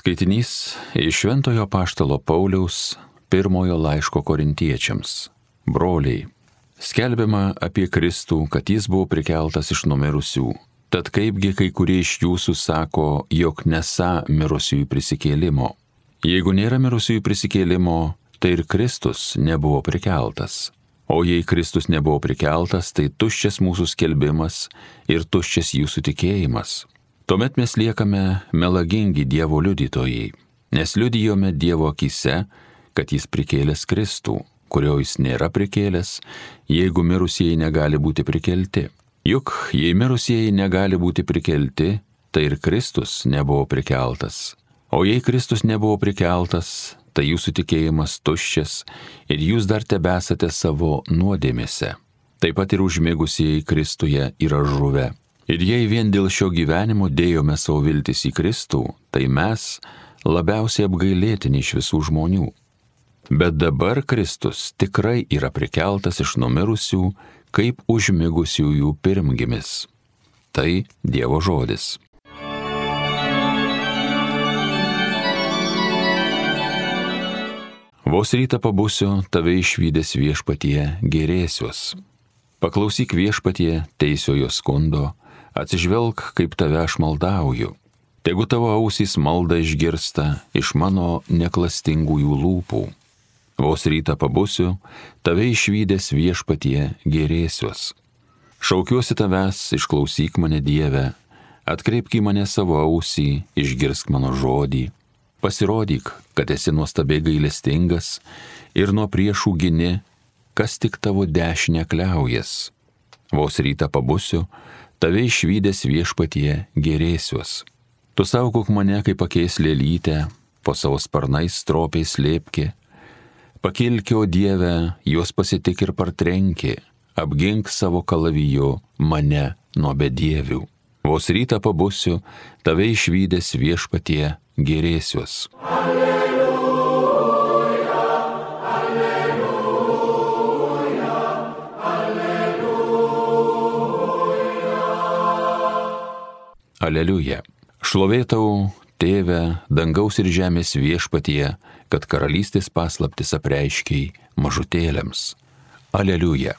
Skaitinys iš Šventojo Apaštalo Pauliaus pirmojo laiško Korintiečiams. Broliai, skelbiama apie Kristų, kad jis buvo prikeltas iš numirusių. Tad kaipgi kai kurie iš jūsų sako, jog nesą mirusiųjų prisikėlimo. Jeigu nėra mirusiųjų prisikėlimo, tai ir Kristus nebuvo prikeltas. O jei Kristus nebuvo prikeltas, tai tuščias mūsų skelbimas ir tuščias jūsų tikėjimas. Tuomet mes liekame melagingi Dievo liudytojai, nes liudijome Dievo akyse, kad jis prikėlęs Kristų, kurio jis nėra prikėlęs, jeigu mirusieji negali būti prikelti. Juk jei mirusieji negali būti prikelti, tai ir Kristus nebuvo prikeltas. O jei Kristus nebuvo prikeltas, tai jūsų tikėjimas tuščias ir jūs dar tebesate savo nuodėmėse. Taip pat ir užmigusieji Kristuje yra žuvę. Ir jei vien dėl šio gyvenimo dėjome savo viltis į Kristų, tai mes labiausiai apgailėtini iš visų žmonių. Bet dabar Kristus tikrai yra prikeltas iš numirusių, kaip užmigusiųjų pirmgimis. Tai Dievo žodis. Vos rytą pabusiu, tave išvydęs viešpatie gėrėsiuos. Paklausyk viešpatie teisiojo skundo, atsižvelk, kaip tave aš maldauju. Tegu tavo ausys maldą išgirsta iš mano neklastingųjų lūpų. Vos rytą pabusiu, tave išvydęs viešpatie gėrėsiuos. Šaukiuosi tavęs, išklausyk mane Dieve, atkreipk į mane savo ausį, išgirsk mano žodį. Pasirodyk, kad esi nuostabiai gailestingas ir nuo priešų gini, kas tik tavo dešinę kliaujas. Vos rytą pabusiu, tave išvydęs viešpatie gėrėsiuos. Tu saugok mane, kaip pakeis lėlytę, po savo sparnais stropiai slėpki. Pakilki, o Dieve, juos pasitik ir partrenki, apgink savo kalaviju mane nuo bedievių. Vos rytą pabusiu, tave išvydęs viešpatie gėrėsiuos. Alleluja, alleluja, alleluja. Aleliuja. Šlovėtau, Tėve, dangaus ir žemės viešpatie, kad karalystės paslaptis apreiškiai mažutėliams. Aleliuja.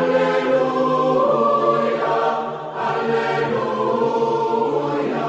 Alleluja, alleluja,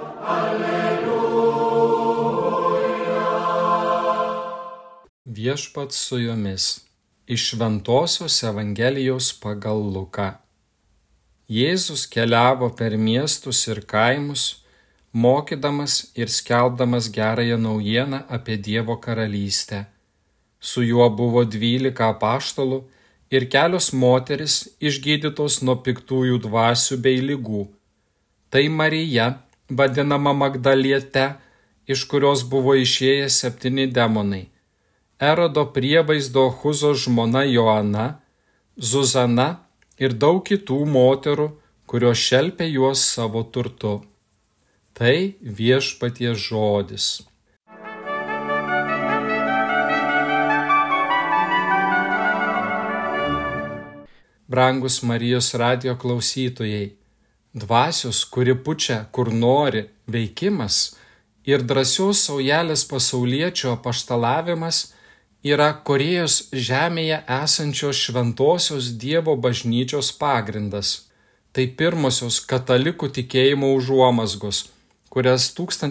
alleluja. Viešpats su jumis. Iš Šventosios Evangelijos pagal Luką. Jėzus keliavo per miestus ir kaimus, mokydamas ir skelbdamas gerąją naujieną apie Dievo karalystę. Su juo buvo 12 apaštalų ir kelios moterys išgydytos nuo piktųjų dvasių bei ligų. Tai Marija, vadinama Magdaliete, iš kurios buvo išėję 7 demonai, Erodo prievaizdo Chuzo žmona Joana, Zuzana ir daug kitų moterų, kurios šelpė juos savo turtu. Tai viešpaties žodis. Brangus Marijos radijo klausytojai, dvasios, kuri pučia, kur nori, veikimas ir drąsios saujelės pasauliečio apaštalavimas yra Korėjos žemėje esančios šventosios Dievo bažnyčios pagrindas. Tai pirmosios katalikų tikėjimo užuomazgos, kurias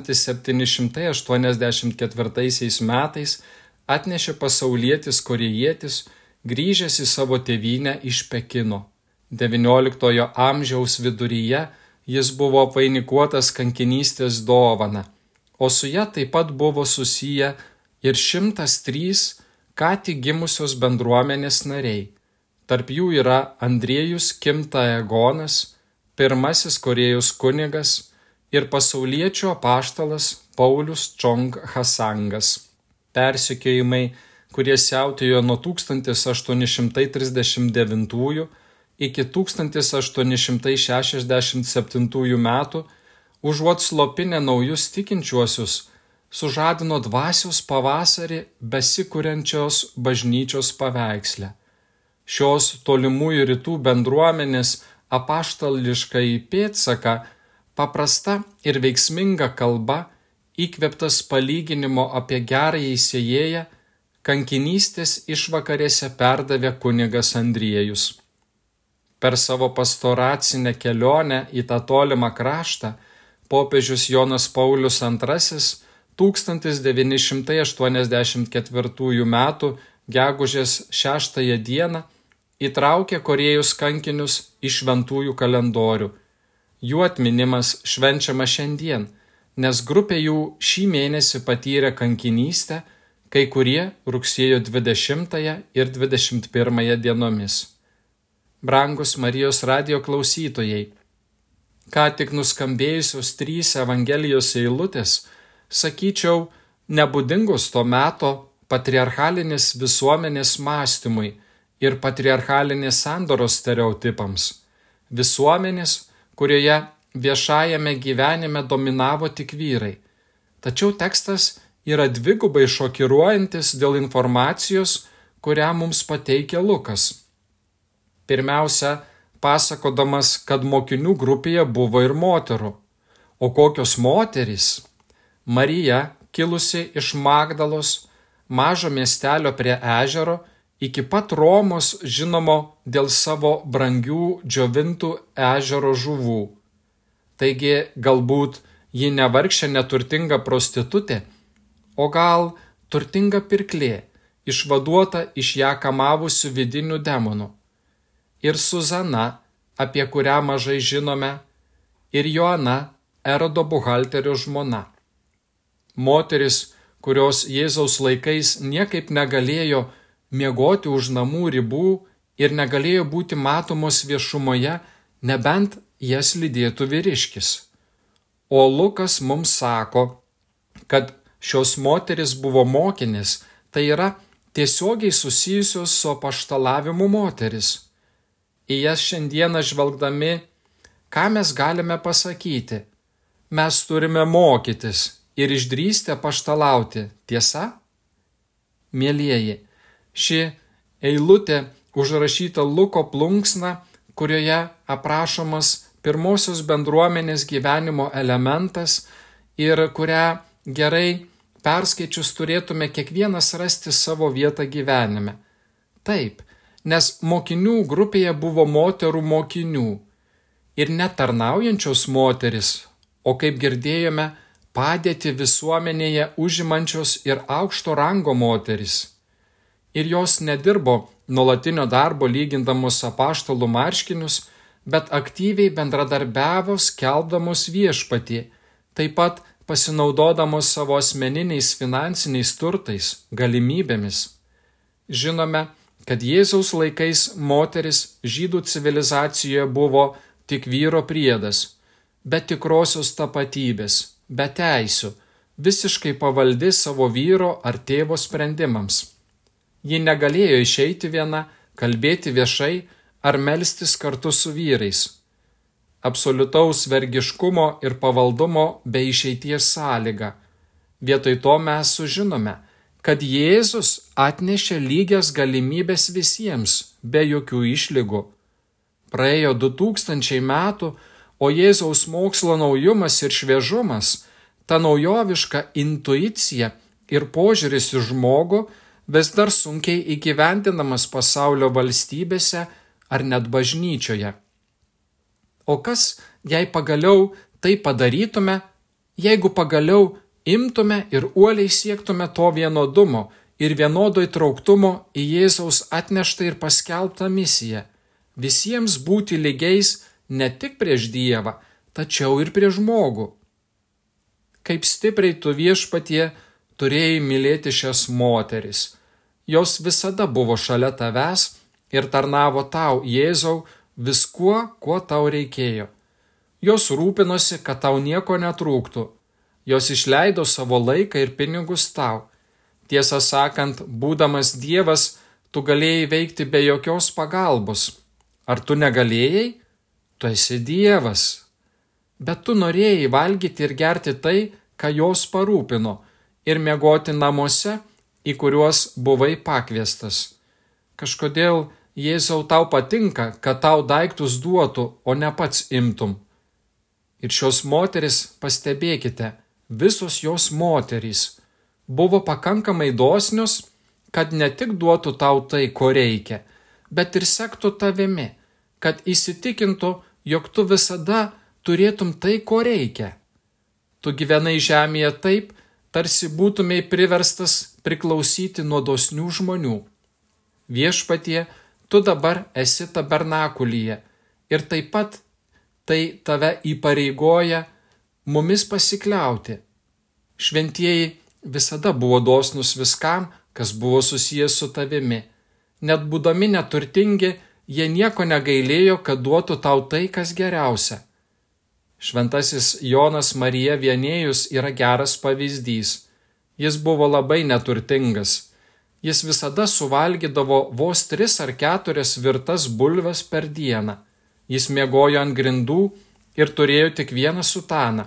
1784 metais atnešė pasaulietis korėjietis, grįžęs į savo tėvynę iš Pekino. XIX amžiaus viduryje jis buvo apvainikuotas kankinystės dovana, o su ja taip pat buvo susiję ir 103 ką tik gimusios bendruomenės nariai. Tarp jų yra Andriejus Kimtaegonas, pirmasis Korėjos kunigas, ir pasauliečio apaštalas Paulius Čong Hasangas. Persekiojimai, kurie siautėjo nuo 1839 iki 1867 metų, užuot slopinę naujus tikinčiuosius, sužadino dvasios pavasarį besikuriančios bažnyčios paveiksle. Šios tolimųjų rytų bendruomenės apaštališkąjį pėdsaką paprasta ir veiksminga kalba įkvėptas palyginimo apie gerąjį sėjėją, kankinystės išvakarėse perdavė kunigas Andriejus. Per savo pastoracinę kelionę į tą tolimą kraštą popiežius Jonas Paulius II 1984 m. gegužės 6 dieną įtraukė Korėjos kankinius į šventųjų kalendorių. Jų atminimas švenčiamas šiandien, nes grupė jų šį mėnesį patyrė kankinystę, kai kurie rugsėjo 20 ir 21 dienomis. Brangus Marijos radijo klausytojai, ką tik nuskambėjusios 3 Evangelijos eilutės, sakyčiau, nebūdingos to meto patriarchalinės visuomenės mąstymui ir patriarchalinės sandoros stereotipams. Visuomenės, kurioje viešajame gyvenime dominavo tik vyrai. Tačiau tekstas yra dvigubai šokiruojantis dėl informacijos, kurią mums pateikia Lukas. Pirmiausia, pasakodamas, kad mokinių grupėje buvo ir moterų. O kokios moterys? Marija, kilusi iš Magdalos, mažo miestelio prie ežero, iki pat Romos žinomo dėl savo brangių džiovintų ežero žuvų. Taigi, galbūt ji ne vargšė neturtinga prostitutė, o gal turtinga pirklė, išvaduota iš ją kamavusių vidinių demonų. Ir Suzana, apie kurią mažai žinome, ir Joana, Erodo buhalterio žmona. Moteris, kurios Jėzaus laikais niekaip negalėjo miegoti už namų ribų ir negalėjo būti matomos viešumoje, nebent jas lydėtų vyriškis. O Lukas mums sako, kad šios moteris buvo mokinės, tai yra tiesiogiai susijusios su apaštalavimu moteris. Į jas šiandieną žvelgdami, ką mes galime pasakyti? Mes turime mokytis ir išdrįsti apaštalauti, tiesa? Mielieji, ši eilutė užrašyta Luko plunksna, kurioje aprašomas pirmosios bendruomenės gyvenimo elementas ir kurią gerai perskaičius turėtume kiekvienas rasti savo vietą gyvenime. Taip, nes mokinių grupėje buvo moterų mokinių ir netarnaujančios moteris, o kaip girdėjome, padėti visuomenėje užimančios ir aukšto rango moteris. Ir jos nedirbo nuolatinio darbo lygindamos apaštalų marškinius, bet aktyviai bendradarbiavo skelbdamos viešpatį, taip pat pasinaudodamos savo asmeniniais finansiniais turtais, galimybėmis. Žinome, kad Jėzaus laikais moteris žydų civilizacijoje buvo tik vyro priedas, be tikrosios tapatybės, be teisių, visiškai pavaldi savo vyro ar tėvo sprendimams. Ji negalėjo išeiti viena, kalbėti viešai ar melstis kartu su vyrais. Absoliutaus vergiškumo ir pavaldumo be išeities sąlyga. Vietoj to mes sužinome, kad Jėzus atnešė lygias galimybės visiems, be jokių išlygų. Praėjo 2000 metų, o Jėzaus mokslo naujumas ir šviežumas, ta naujoviška intuicija ir požiūris į žmogų vis dar sunkiai įgyvendinamas pasaulio valstybėse ar net bažnyčioje. O kas, jei pagaliau tai padarytume, jeigu pagaliau imtume ir uoliai siektume to vienodumo ir vienodo įtrauktumo į Jėzaus atneštą ir paskelbtą misiją, visiems būti lygiais ne tik prieš Dievą, tačiau ir prieš žmogų. Kaip stipriai tu viešpatie turėjai mylėti šias moteris. Jos visada buvo šalia tavęs ir tarnavo tau, Jėzau, viskuo, kuo tau reikėjo. Jos rūpinosi, kad tau nieko netrūktų. Jos išleido savo laiką ir pinigus tau. Tiesą sakant, būdamas Dievas, tu galėjai veikti be jokios pagalbos. Ar tu negalėjai? Tu esi Dievas. Bet tu norėjai valgyti ir gerti tai, ką jos parūpino, ir miegoti namuose, į kuriuos buvai pakviestas. Kažkodėl, Jėzau, tau patinka, kad tau daiktus duotų, o ne pats imtum. Ir šios moteris, pastebėkite, visos jos moterys buvo pakankamai dosnios, kad ne tik duotų tau tai, ko reikia, bet ir sektų tavimi, kad įsitikintų, jog tu visada turėtum tai, ko reikia. Tu gyvenai žemėje taip, tarsi būtumei priverstas priklausyti nuo dosnių žmonių. Viešpatie, tu dabar esi tabernakulyje ir taip pat tai tave įpareigoja mumis pasikliauti. Šventieji visada buvo dosnus viskam, kas buvo susijęs su tavimi. Net būdami neturtingi, jie nieko negailėjo, kad duotų tau tai, kas geriausia. Šventasis Jonas Marija Vienėjus yra geras pavyzdys. Jis buvo labai neturtingas. Jis visada suvalgydavo vos 3 ar 4 virtas bulves per dieną. Jis miegojo ant grindų ir turėjo tik vieną sutaną.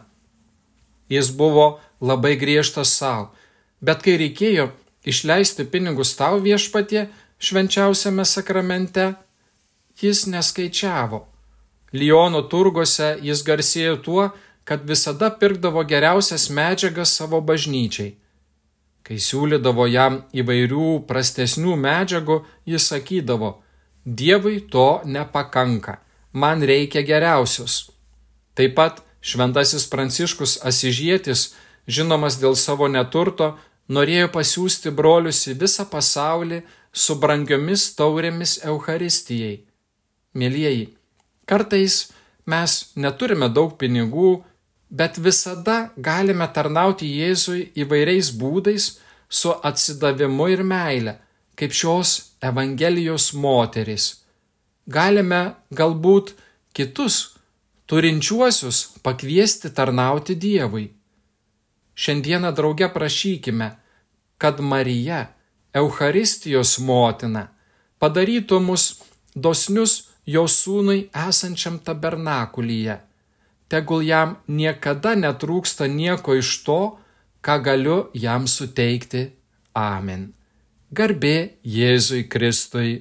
Jis buvo labai griežtas savo, bet kai reikėjo išleisti pinigus tau, Viešpatie, švenčiausiame sakramente, jis neskaičiavo. Liono turguose jis garsėjo tuo, kad visada pirkdavo geriausias medžiagas savo bažnyčiai. Kai siūlydavo jam įvairių prastesnių medžiagų, jis sakydavo: Dievui to nepakanka, man reikia geriausios. Taip pat šventasis Pranciškus Asižietis, žinomas dėl savo neturto, norėjo pasiųsti brolius į visą pasaulį su brangiomis taurėmis Eucharistijai. Mielieji, kartais mes neturime daug pinigų, bet visada galime tarnauti Jėzui įvairiais būdais su atsidavimu ir meile, kaip šios Evangelijos moterys. Galime galbūt kitus turinčiuosius pakviesti tarnauti Dievui. Šiandieną drauge prašykime, kad Marija, Eucharistijos motina, padarytų mus dosnius jo sūnui esančiam tabernakulyje. Tegul jam niekada netrūksta nieko iš to, ką galiu jam suteikti. Amen. Garbė Jėzui Kristui.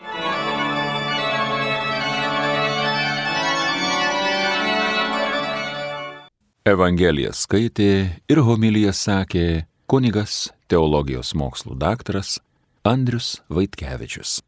Evangeliją skaitė ir homiliją sakė kunigas, teologijos mokslų daktaras Andrius Vaitkevičius.